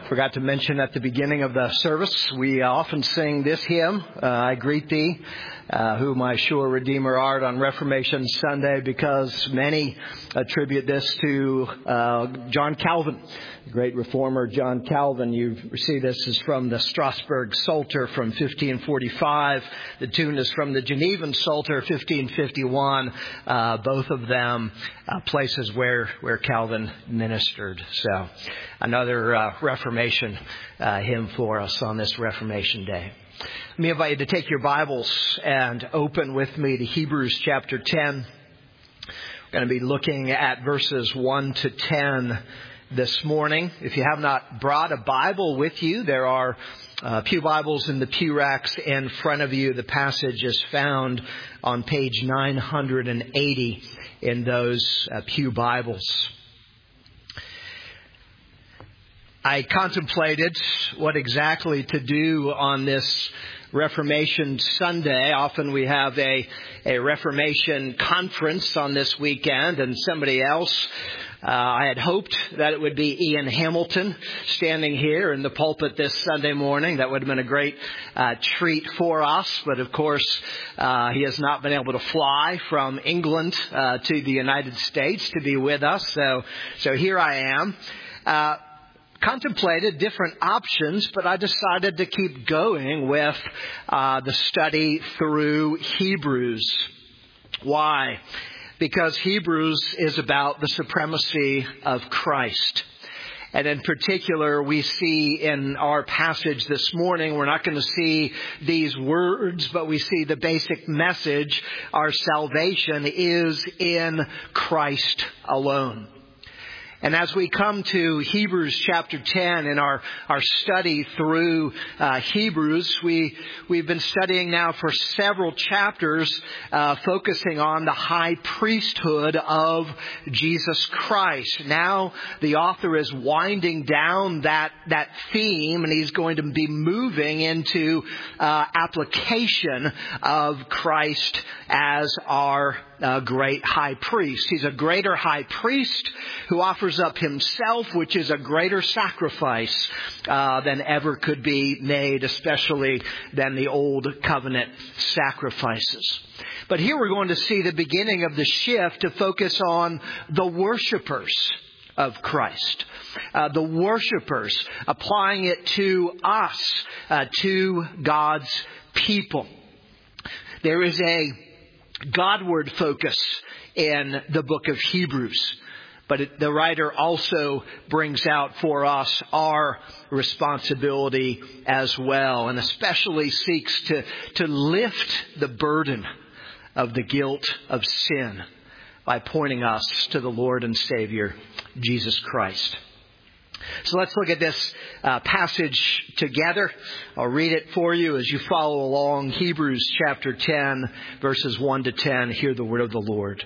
Forgot to mention at the beginning of the service, we often sing this hymn, I Greet Thee, who my sure Redeemer art, on Reformation Sunday, because many attribute this to John Calvin, the great reformer John Calvin. You see this is from the Strasbourg Psalter from 1545. The tune is from the Genevan Psalter, 1551. Both of them places where Calvin ministered. So another Reformation hymn for us on this Reformation Day. Let me invite you to take your Bibles and open with me to Hebrews chapter 10. We're going to be looking at verses 1 to 10 this morning. If you have not brought a Bible with you, there are pew Bibles in the pew racks in front of you. The passage is found on page 980 in those pew Bibles. I contemplated what exactly to do on this Reformation Sunday. Often we have a Reformation conference on this weekend, and somebody else, I had hoped that it would be Ian Hamilton standing here in the pulpit this Sunday morning. That would have been a great treat for us. But of course, he has not been able to fly from England to the United States to be with us. So here I am. Contemplated different options, but I decided to keep going with the study through Hebrews. Why? Because Hebrews is about the supremacy of Christ. And in particular, we see in our passage this morning, we're not going to see these words, but we see the basic message. Our salvation is in Christ alone. And as we come to Hebrews chapter 10 in our study through Hebrews, we've been studying now for several chapters, focusing on the high priesthood of Jesus Christ. Now the author is winding down that theme, and he's going to be moving into application of Christ as our great high priest. He's a greater high priest who offers up himself, which is a greater sacrifice than ever could be made, especially than the old covenant sacrifices. But here we're going to see the beginning of the shift to focus on the worshipers of Christ. The worshipers, applying it to us, to God's people. There is a Godward focus in the book of Hebrews, but the writer also brings out for us our responsibility as well, and especially seeks to lift the burden of the guilt of sin by pointing us to the Lord and Savior, Jesus Christ. So let's look at this passage together. I'll read it for you as you follow along. Hebrews chapter 10, verses 1 to 10. Hear the word of the Lord.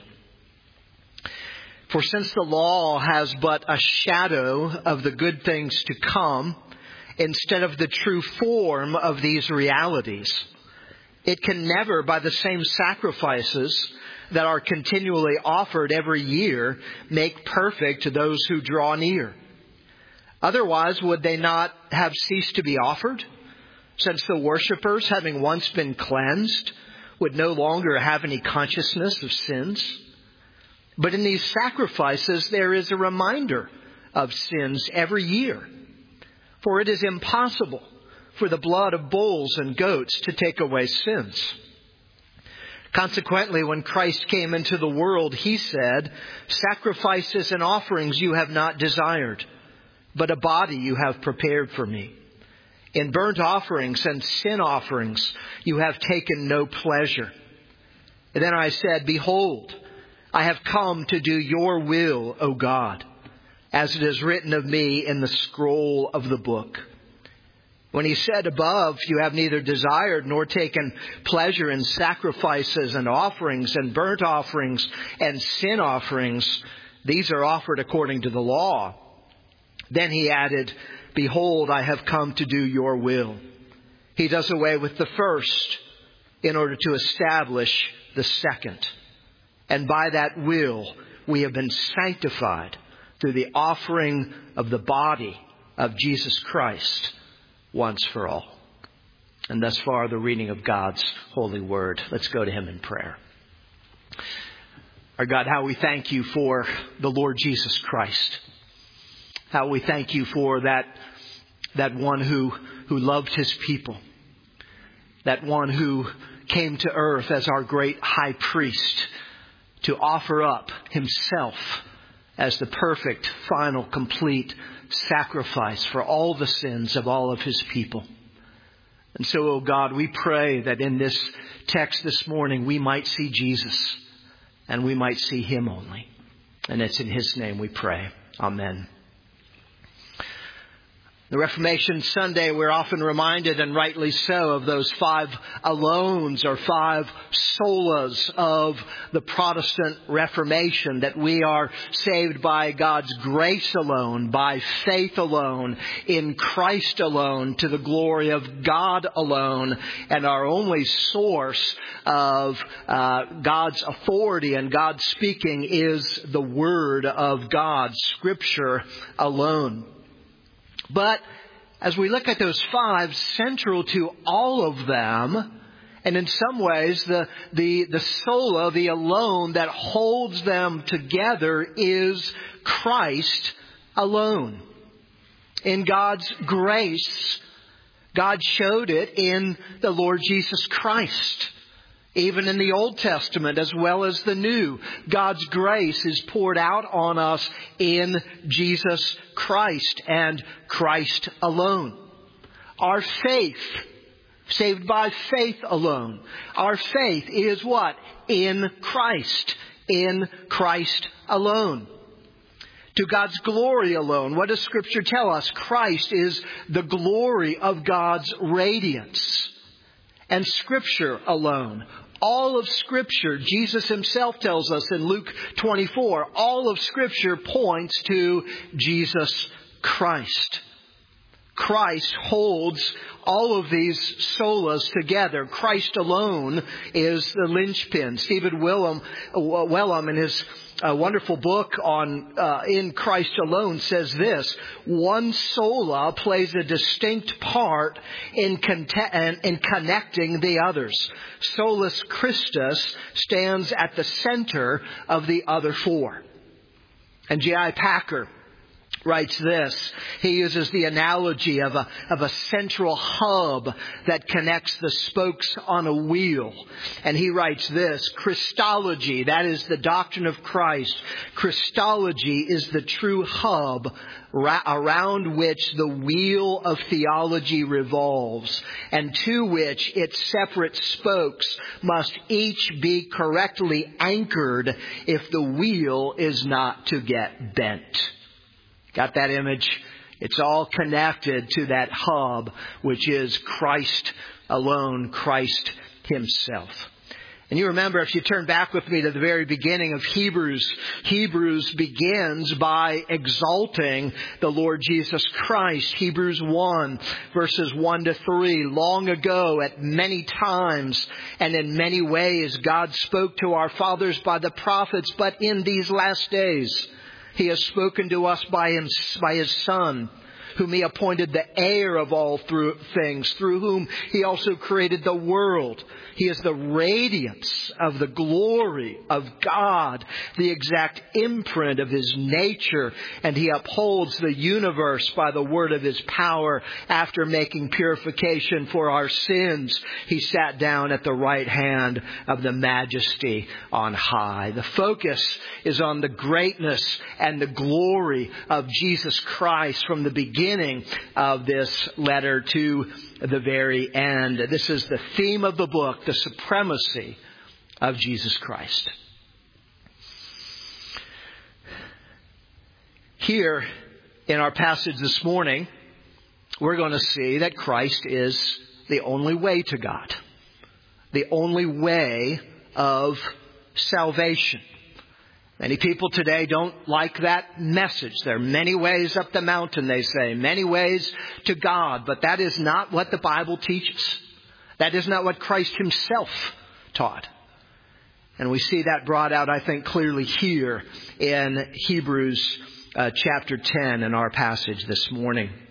For since the law has but a shadow of the good things to come, instead of the true form of these realities, it can never, by the same sacrifices that are continually offered every year, make perfect those who draw near. Otherwise, would they not have ceased to be offered, since the worshippers, having once been cleansed, would no longer have any consciousness of sins? But in these sacrifices, there is a reminder of sins every year. For it is impossible for the blood of bulls and goats to take away sins. Consequently, when Christ came into the world, he said, "Sacrifices and offerings you have not desired, but a body you have prepared for me. In burnt offerings and sin offerings you have taken no pleasure." And then I said, "Behold, I have come to do your will, O God, as it is written of me in the scroll of the book." When he said above, "You have neither desired nor taken pleasure in sacrifices and offerings and burnt offerings and sin offerings, these are offered according to the law." Then he added, "Behold, I have come to do your will." He does away with the first in order to establish the second. And by that will, we have been sanctified through the offering of the body of Jesus Christ once for all. And thus far, the reading of God's holy word. Let's go to Him in prayer. Our God, how we thank You for the Lord Jesus Christ. How we thank You for that one who loved His people. That one who came to earth as our great high priest to offer up Himself as the perfect, final, complete sacrifice for all the sins of all of His people. And so, oh God, we pray that in this text this morning we might see Jesus and we might see Him only. And it's in His name we pray. Amen. The Reformation Sunday, we're often reminded, and rightly so, of those 5 alones or 5 solas of the Protestant Reformation, that we are saved by God's grace alone, by faith alone, in Christ alone, to the glory of God alone, and our only source of God's authority and God's speaking is the Word of God, Scripture alone. But as we look at those 5, central to all of them, and in some ways the sola, the alone that holds them together, is Christ alone. In God's grace, God showed it in the Lord Jesus Christ. Even in the Old Testament as well as the New, God's grace is poured out on us in Jesus Christ and Christ alone. Our faith, saved by faith alone. Our faith is what? In Christ. In Christ alone. To God's glory alone. What does Scripture tell us? Christ is the glory of God's radiance. And Scripture alone. All of Scripture, Jesus Himself tells us in Luke 24, all of Scripture points to Jesus Christ. Christ holds all of these solas together. Christ alone is the linchpin. Stephen Wellum in his wonderful book on In Christ Alone says this: one sola plays a distinct part in connecting the others. Solus Christus stands at the center of the other 4. And J.I. Packer writes this. He uses the analogy of a central hub that connects the spokes on a wheel. And he writes this: Christology, that is the doctrine of Christ. Christology is the true hub around which the wheel of theology revolves, and to which its separate spokes must each be correctly anchored if the wheel is not to get bent. Got that image? It's all connected to that hub, which is Christ alone, Christ Himself. And you remember, if you turn back with me to the very beginning of Hebrews, Hebrews begins by exalting the Lord Jesus Christ. Hebrews 1, verses 1 to 3. Long ago, at many times and in many ways, God spoke to our fathers by the prophets, but in these last days, He has spoken to us by His Son, whom He appointed the heir of all things, through whom He also created the world. He is the radiance of the glory of God, the exact imprint of His nature, and He upholds the universe by the word of His power. After making purification for our sins, He sat down at the right hand of the Majesty on high. The focus is on the greatness and the glory of Jesus Christ from the beginning of this letter to the very end. This is the theme of the book, the supremacy of Jesus Christ. Here in our passage this morning, we're going to see that Christ is the only way to God, the only way of salvation. Many people today don't like that message. There are many ways up the mountain, they say, many ways to God, but that is not what the Bible teaches. That is not what Christ Himself taught. And we see that brought out, I think, clearly here in Hebrews chapter 10 in our passage this morning.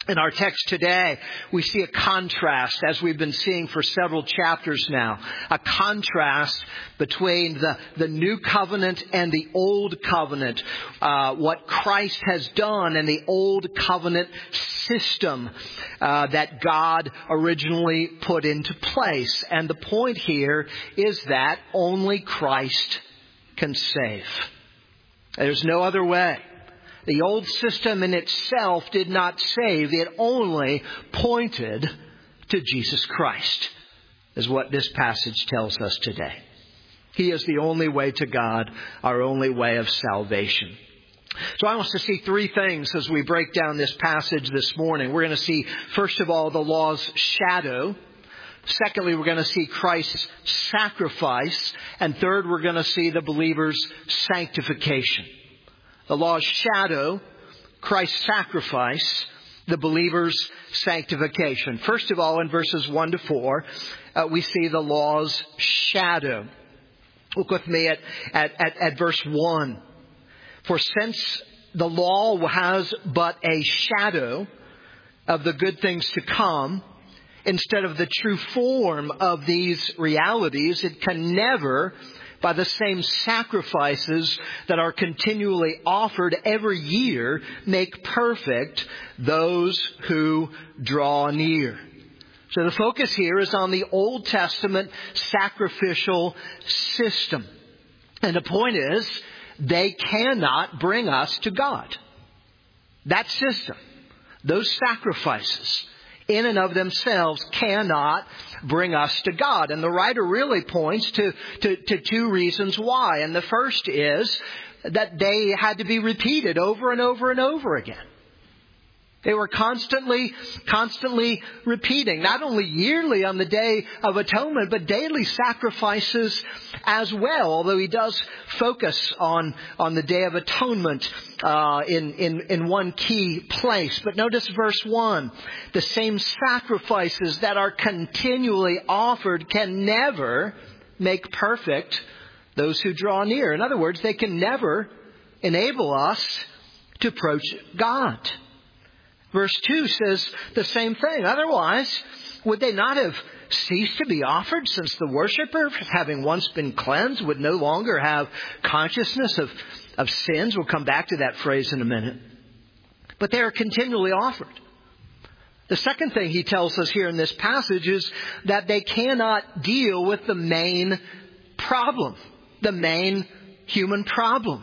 In our text today, we see a contrast, as we've been seeing for several chapters now, a contrast between the new covenant and the old covenant, what Christ has done and the old covenant system that God originally put into place. And the point here is that only Christ can save. There's no other way. The old system in itself did not save. It only pointed to Jesus Christ, is what this passage tells us today. He is the only way to God, our only way of salvation. So I want us to see three things as we break down this passage this morning. We're going to see, first of all, the law's shadow. Secondly, we're going to see Christ's sacrifice. And third, we're going to see the believer's sanctification. The law's shadow, Christ's sacrifice, the believer's sanctification. First of all, in verses 1 to 4, we see the law's shadow. Look with me at verse 1. For since the law has but a shadow of the good things to come, instead of the true form of these realities, it can never, by the same sacrifices that are continually offered every year, make perfect those who draw near. So the focus here is on the Old Testament sacrificial system. And the point is, they cannot bring us to God. That system, those sacrifices, in and of themselves cannot bring us to God. And the writer really points to two reasons why. And the first is that they had to be repeated over and over and over again. They were constantly repeating, not only yearly on the Day of Atonement, but daily sacrifices as well. Although he does focus on the Day of Atonement in one key place. But notice verse 1. The same sacrifices that are continually offered can never make perfect those who draw near. In other words, they can never enable us to approach God. Verse 2 says the same thing. Otherwise, would they not have ceased to be offered, since the worshiper, having once been cleansed, would no longer have consciousness of sins? We'll come back to that phrase in a minute. But they are continually offered. The second thing he tells us here in this passage is that they cannot deal with the main problem, the main human problem.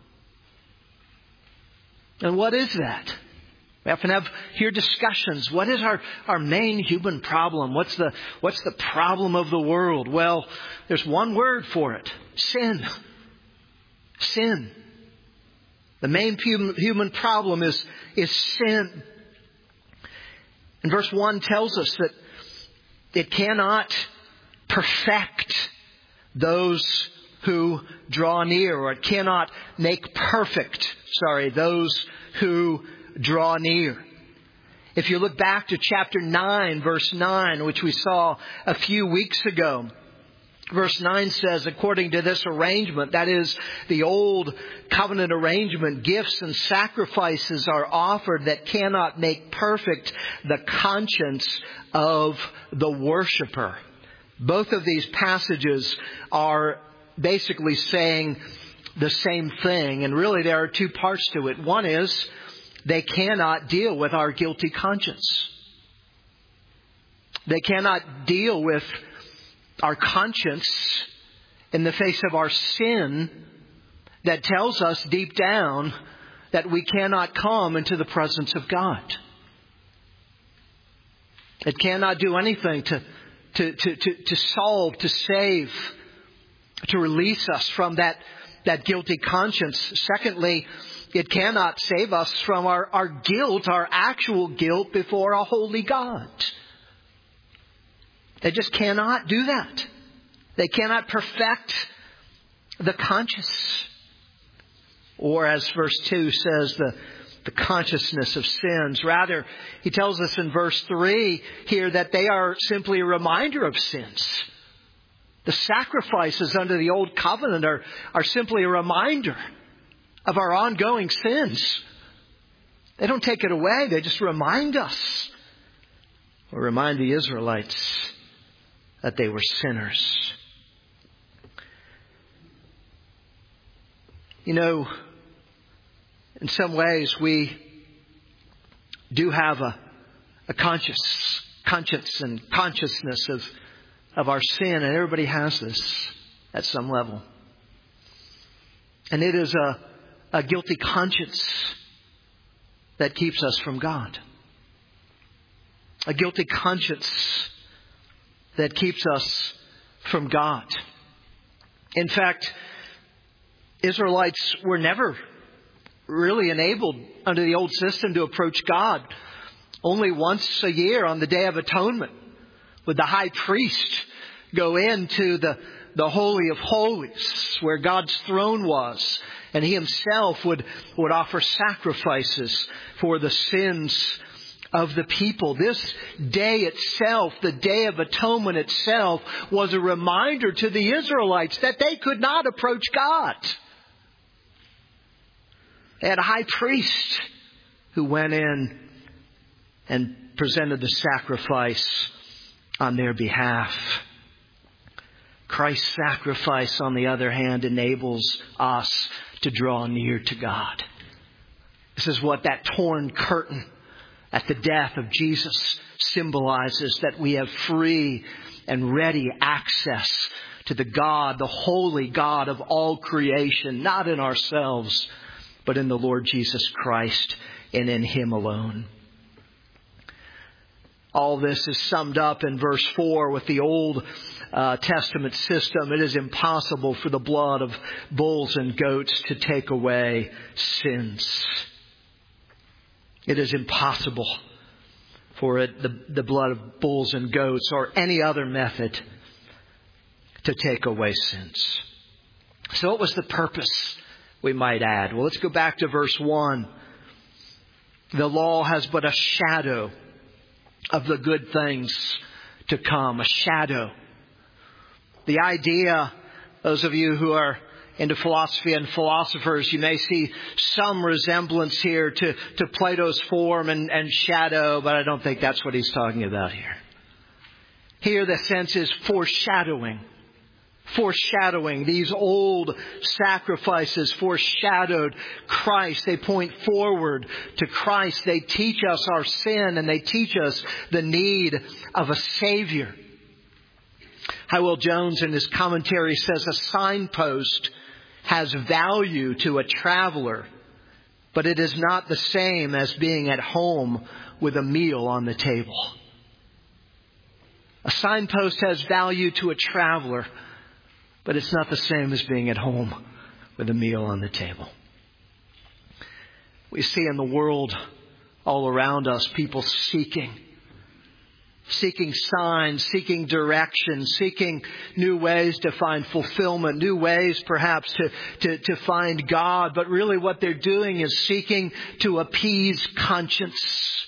And what is that? We often hear discussions. What is our main human problem? What's the problem of the world? Well, there's one word for it. Sin. Sin. The main human problem is sin. And verse 1 tells us that it cannot perfect those who draw near, or it cannot make perfect, those who draw near. If you look back to chapter 9, verse 9, which we saw a few weeks ago, verse 9 says, according to this arrangement, that is the old covenant arrangement, gifts and sacrifices are offered that cannot make perfect the conscience of the worshiper. Both of these passages are basically saying the same thing. And really there are two parts to it. One is, they cannot deal with our guilty conscience. They cannot deal with our conscience in the face of our sin that tells us deep down that we cannot come into the presence of God. It cannot do anything to solve, to save, to release us from that guilty conscience. Secondly, it cannot save us from our guilt, our actual guilt before a holy God. They just cannot do that. They cannot perfect the conscience. Or as verse 2 says, the consciousness of sins. Rather, he tells us in verse 3 here that they are simply a reminder of sins. The sacrifices under the old covenant are simply a reminder of our ongoing sins. They don't take it away. They just remind us, or remind the Israelites, that they were sinners. You know, in some ways we do have a conscience and consciousness of our sin, and everybody has this at some level. And it is a guilty conscience that keeps us from God. A guilty conscience that keeps us from God. In fact, Israelites were never really enabled under the old system to approach God. Only once a year on the Day of Atonement would the high priest go into the Holy of Holies, where God's throne was. And he himself would offer sacrifices for the sins of the people. This day itself, the Day of Atonement itself, was a reminder to the Israelites that they could not approach God. They had a high priest who went in and presented the sacrifice on their behalf. Christ's sacrifice, on the other hand, enables us to draw near to God. This is what that torn curtain at the death of Jesus symbolizes, that we have free and ready access to the God, the holy God of all creation, not in ourselves, but in the Lord Jesus Christ and in Him alone. All this is summed up in verse 4 with the Old Testament system. It is impossible for the blood of bulls and goats to take away sins. It is impossible for the blood of bulls and goats or any other method to take away sins. So what was the purpose, we might add? Well, let's go back to verse 1. The law has but a shadow of the good things to come. A shadow. The idea, those of you who are into philosophy and philosophers, you may see some resemblance here to Plato's form and shadow, but I don't think that's what he's talking about here. Here the sense is foreshadowing. Foreshadowing. These old sacrifices foreshadowed Christ. They point forward to Christ. They teach us our sin, and they teach us the need of a Savior. Hywell Jones in his commentary says a signpost has value to a traveler, but it is not the same as being at home with a meal on the table. A signpost has value to a traveler, but it's not the same as being at home with a meal on the table. We see in the world all around us people seeking signs, seeking direction, seeking new ways to find fulfillment, new ways perhaps to find God. But really what they're doing is seeking to appease conscience,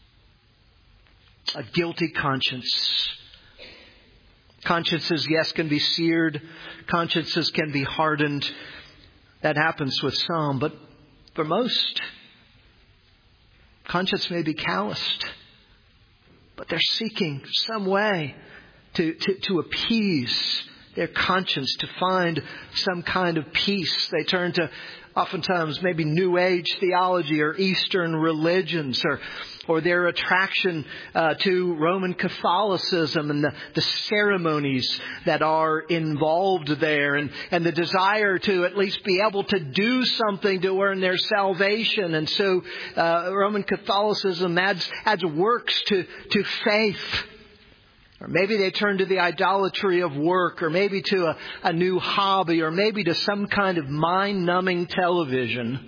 a guilty conscience. Consciences, yes, can be seared. Consciences can be hardened. That happens with some, but for most, conscience may be calloused. But they're seeking some way to appease their conscience, to find some kind of peace. They turn to oftentimes maybe New Age theology or Eastern religions, or their attraction to Roman Catholicism and the ceremonies that are involved there, and the desire to at least be able to do something to earn their salvation. And so Roman Catholicism adds works to faith. Or maybe they turn to the idolatry of work, or maybe to a new hobby, or maybe to some kind of mind-numbing television.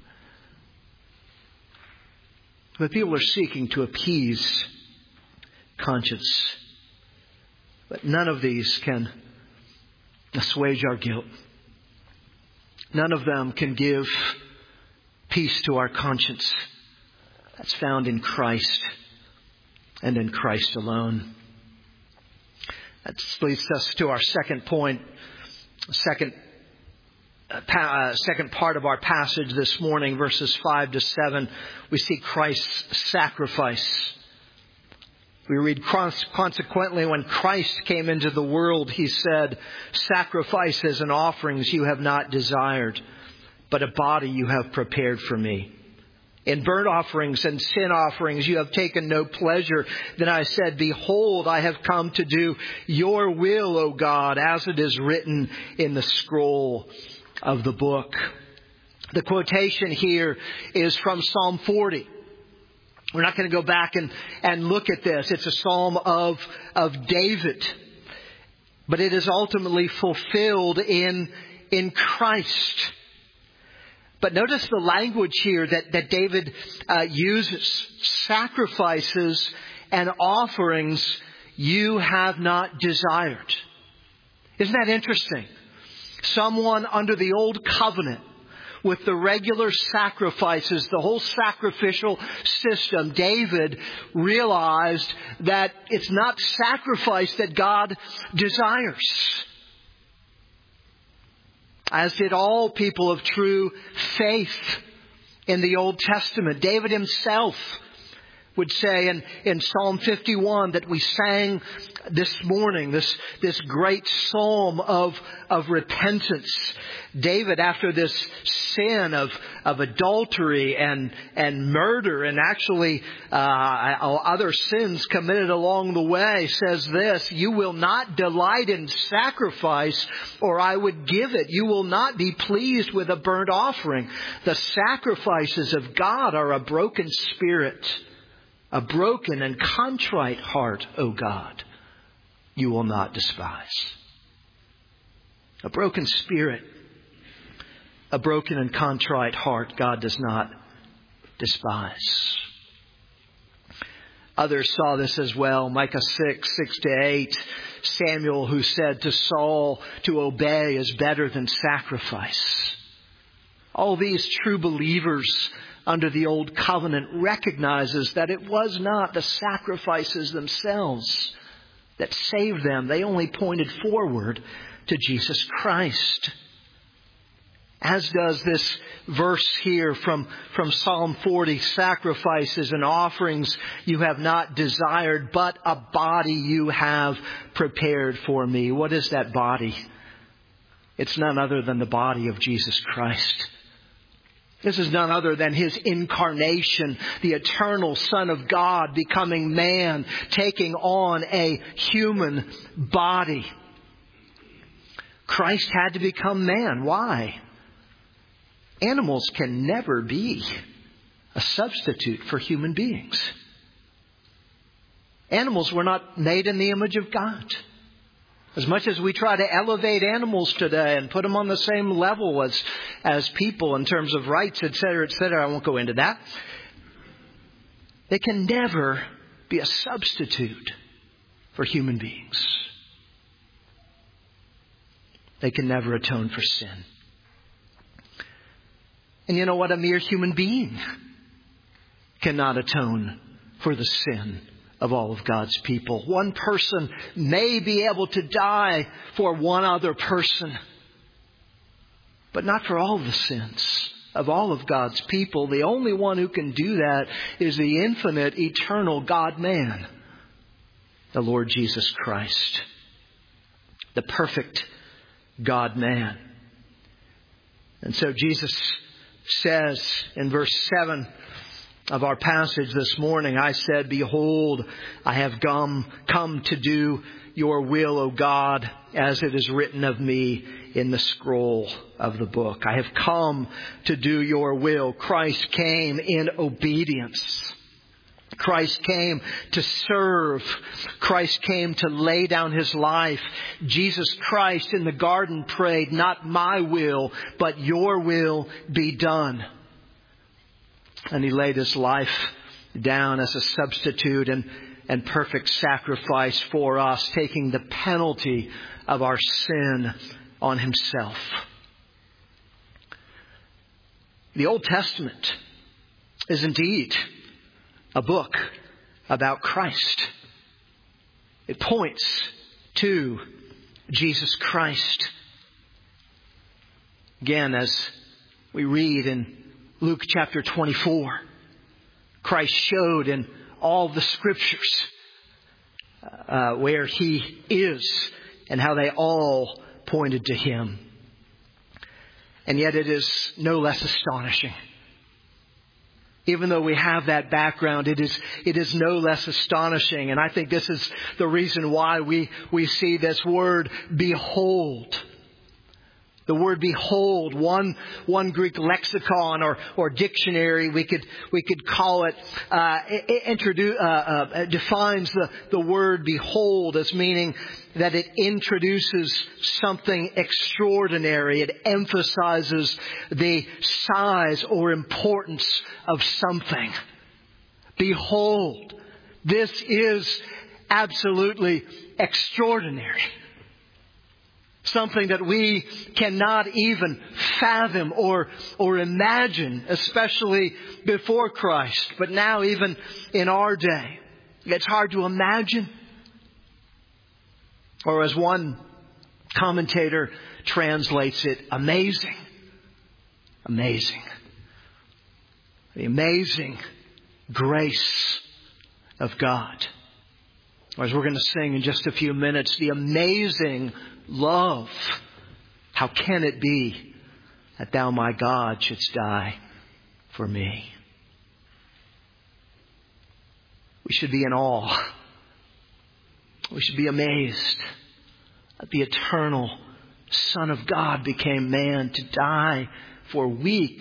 But people are seeking to appease conscience. But none of these can assuage our guilt. None of them can give peace to our conscience. That's found in Christ and in Christ alone. That leads us to our second point, second second part of our passage this morning, verses 5 to 7, we see Christ's sacrifice. We read, consequently, when Christ came into the world, he said, sacrifices and offerings you have not desired, but a body you have prepared for me. In burnt offerings and sin offerings you have taken no pleasure. Then I said, behold, I have come to do your will, O God, as it is written in the scroll of the book. The quotation here is from Psalm 40. We're not going to go back and look at this. It's a psalm of David. But it is ultimately fulfilled in Christ. But notice the language here that David uses. Sacrifices and offerings you have not desired. Isn't that interesting? Someone under the old covenant with the regular sacrifices, the whole sacrificial system, David realized that it's not sacrifice that God desires. As did all people of true faith in the Old Testament. David himself would say in Psalm 51 that we sang this morning, this great psalm of repentance. David, after this sin of adultery and murder and actually other sins committed along the way, says this, you will not delight in sacrifice, or I would give it. You will not be pleased with a burnt offering. The sacrifices of God are a broken spirit, a broken and contrite heart, O God, you will not despise. A broken spirit, a broken and contrite heart, God does not despise. Others saw this as well. Micah 6:6-8. Samuel, who said to Saul, to obey is better than sacrifice. All these true believers under the old covenant recognizes that it was not the sacrifices themselves that saved them. They only pointed forward to Jesus Christ. As does this verse here from Psalm 40, sacrifices and offerings you have not desired, but a body you have prepared for me. What is that body? It's none other than the body of Jesus Christ. This is none other than His incarnation, the eternal Son of God becoming man, taking on a human body. Christ had to become man. Why? Animals can never be a substitute for human beings. Animals were not made in the image of God. As much as we try to elevate animals today and put them on the same level as people in terms of rights, etc., I won't go into that. They can never be a substitute for human beings. They can never atone for sin. And you know what? A mere human being cannot atone for the sin of all of God's people. One person may be able to die for one other person, but not for all the sins of all of God's people. The only one who can do that is the infinite, eternal God-man, the Lord Jesus Christ, the perfect God-man. And so Jesus says in verse 7 of our passage this morning, I said, behold, I have come to do your will, O God, as it is written of me in the scroll of the book. I have come to do your will. Christ came in obedience. Christ came to serve. Christ came to lay down His life. Jesus Christ in the garden prayed, not my will, but your will be done. And He laid His life down as a substitute and perfect sacrifice for us, taking the penalty of our sin on Himself. The Old Testament is indeed a book about Christ. It points to Jesus Christ. Again, as we read in Luke chapter 24, Christ showed in all the Scriptures where He is and how they all pointed to Him. And yet it is no less astonishing. Even though we have that background, it is no less astonishing. And I think this is the reason why we see this word, behold. The word behold, one Greek lexicon or dictionary, we could call it, defines the word behold as meaning that it introduces something extraordinary. It emphasizes the size or importance of something. Behold, this is absolutely extraordinary. Something that we cannot even fathom or imagine, especially before Christ. But now even in our day, it's hard to imagine. Or as one commentator translates it, amazing. Amazing. The amazing grace of God. Or as we're going to sing in just a few minutes, the amazing love. How can it be that thou, my God, shouldst die for me? We should be in awe. We should be amazed that the eternal Son of God became man to die for weak,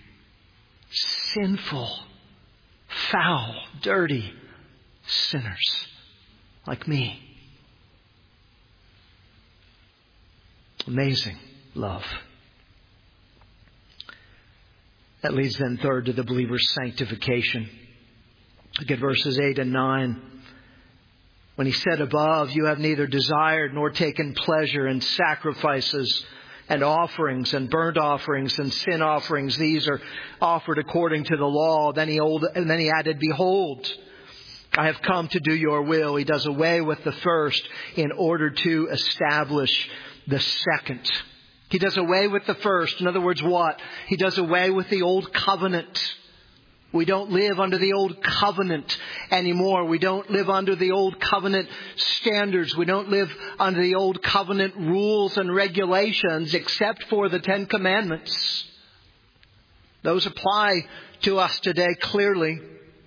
sinful, foul, dirty sinners like me. Amazing love. That leads then third to the believer's sanctification. Look at verses 8 and 9. When He said above, you have neither desired nor taken pleasure in sacrifices and offerings and burnt offerings and sin offerings. These are offered according to the law. Then he added, behold, I have come to do your will. He does away with the first in order to establish the second. He does away with the first. In other words, what? He does away with the old covenant. We don't live under the old covenant anymore. We don't live under the old covenant standards. We don't live under the old covenant rules and regulations except for the 10 Commandments. Those apply to us today clearly.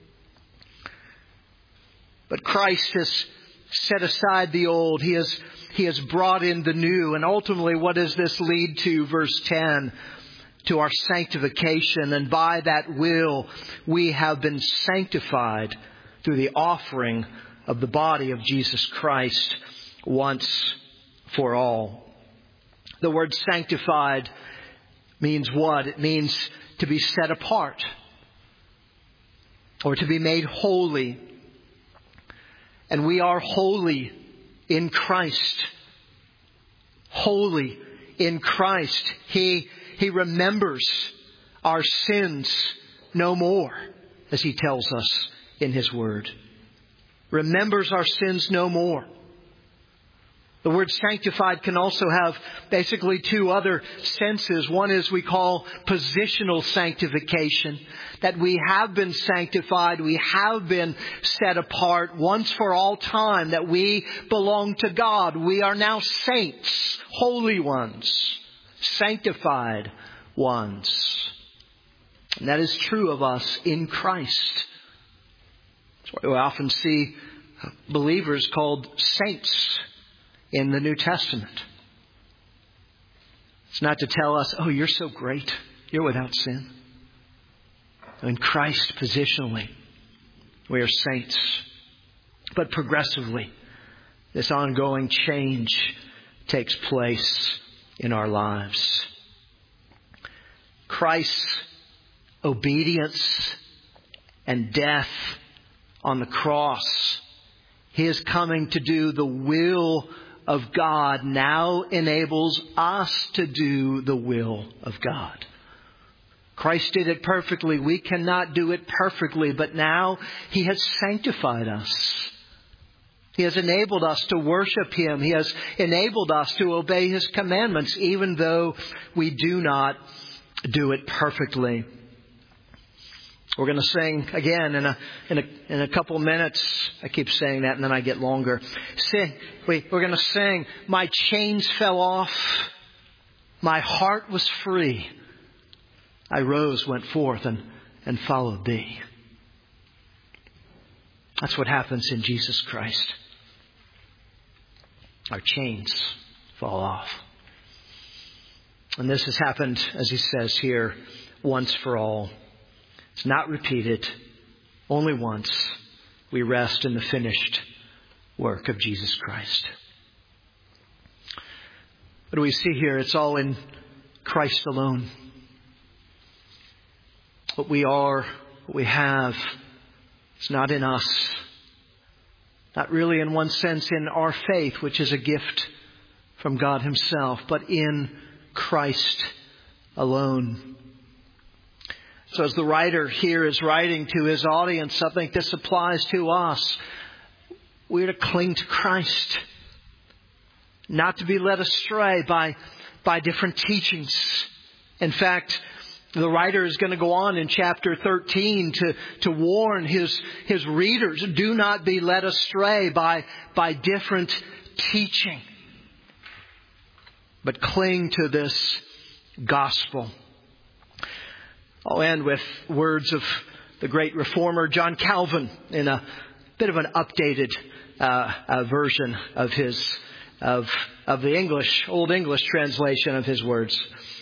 But Christ has set aside the old. He has brought in the new. And ultimately, what does this lead to? Verse 10, to our sanctification. And by that will, we have been sanctified through the offering of the body of Jesus Christ once for all. The word sanctified means what? It means to be set apart or to be made holy. And we are holy in Christ. Holy in Christ. He remembers our sins no more, as He tells us in His Word. Remembers our sins no more. The word sanctified can also have basically two other senses. One is we call positional sanctification. That we have been sanctified, we have been set apart once for all time. That we belong to God. We are now saints, holy ones, sanctified ones. And that is true of us in Christ. That's why we often see believers called saints in the New Testament. It's not to tell us, oh, you're so great, you're without sin. In Christ, positionally, we are saints. But progressively, this ongoing change takes place in our lives. Christ's obedience and death on the cross, His coming to do the will of God, now enables us to do the will of God. Christ did it perfectly. We cannot do it perfectly, but now He has sanctified us. He has enabled us to worship Him. He has enabled us to obey His commandments, even though we do not do it perfectly. We're going to sing again in a couple of minutes. I keep saying that and then I get longer. We're going to sing, "My chains fell off. My heart was free. I rose, went forth, and followed Thee." That's what happens in Jesus Christ. Our chains fall off. And this has happened, as He says here, once for all. It's not repeated. Only once we rest in the finished work of Jesus Christ. What do we see here? It's all in Christ alone. What we are, what we have, it's not in us. Not really in one sense in our faith, which is a gift from God Himself, but in Christ alone. So as the writer here is writing to his audience, I think this applies to us. We're to cling to Christ, not to be led astray by different teachings. In fact, the writer is going to go on in chapter 13 to warn his readers, do not be led astray by different teaching, but cling to this gospel. I'll end with words of the great reformer John Calvin in a bit of an updated version of the Old English translation of his words.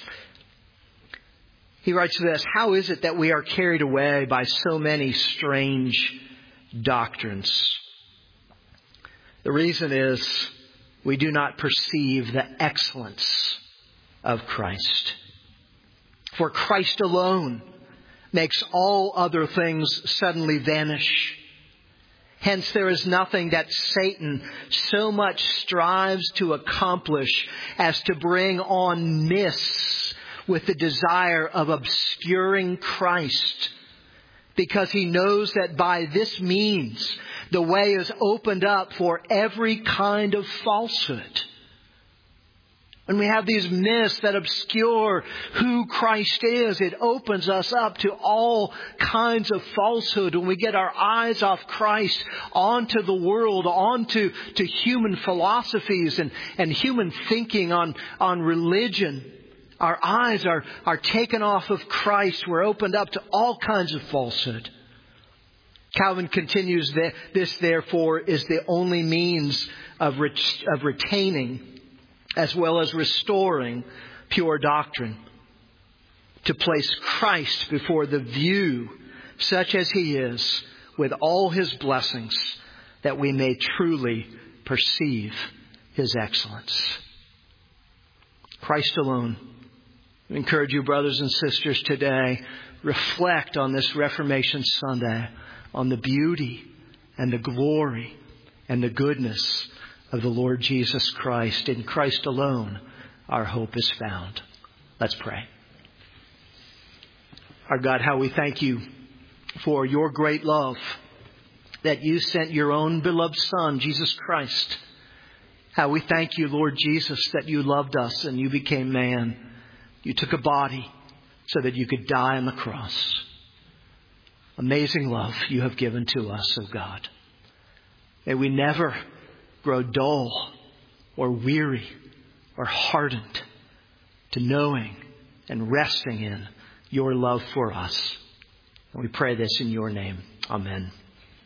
He writes this: "How is it that we are carried away by so many strange doctrines? The reason is we do not perceive the excellence of Christ. For Christ alone makes all other things suddenly vanish. Hence there is nothing that Satan so much strives to accomplish as to bring on miss with the desire of obscuring Christ, because he knows that by this means the way is opened up for every kind of falsehood." When we have these myths that obscure who Christ is, it opens us up to all kinds of falsehood. When we get our eyes off Christ onto the world, onto human philosophies and human thinking on religion, our eyes are taken off of Christ. We're opened up to all kinds of falsehood. Calvin continues that this, therefore, is the only means of retaining as well as restoring pure doctrine. To place Christ before the view, such as He is, with all His blessings, that we may truly perceive His excellence. Christ alone. I encourage you, brothers and sisters, today, reflect on this Reformation Sunday, on the beauty and the glory and the goodness of the Lord Jesus Christ. In Christ alone, our hope is found. Let's pray. Our God, how we thank You for Your great love, that You sent Your own beloved Son, Jesus Christ. How we thank You, Lord Jesus, that You loved us and You became man. You took a body so that You could die on the cross. Amazing love You have given to us, O God. May we never grow dull or weary or hardened to knowing and resting in Your love for us. And we pray this in Your name. Amen.